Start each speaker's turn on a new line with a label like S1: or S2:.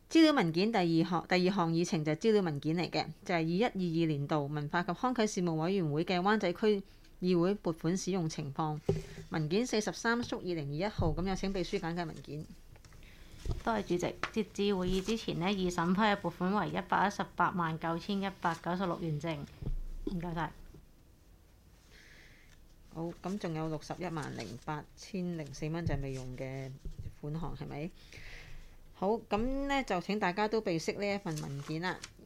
S1: 資料文件第二項議程就係資料文件嚟嘅，就係21-22年度文化及康體事務委員會嘅灣仔區議會撥款使用情況文件43/2021號，咁有請秘書簡介文件。
S2: 多謝主席。截至會議之前呢，已審批嘅撥款為1189196元正。唔該晒。
S1: 好，咁仲有618004蚊就係未用嘅款項，係咪？好，咁呢就請大家都備悉呢一份文件啦。